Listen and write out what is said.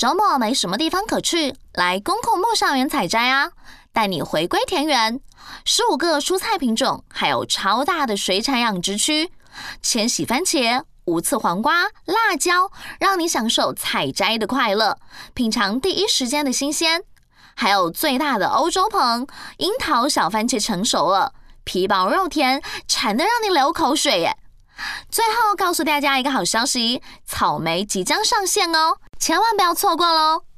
周末没什么地方可去，来公孔木上园采摘啊！带你回归田园，15个蔬菜品种，还有超大的水产养殖区，千禧番茄、无刺黄瓜、辣椒，让你享受采摘的快乐，品尝第一时间的新鲜。还有最大的欧洲棚，樱桃小番茄成熟了，皮薄肉甜，馋得让你流口水耶！最后告诉大家一个好消息，草莓即将上线哦，千万不要错过咯。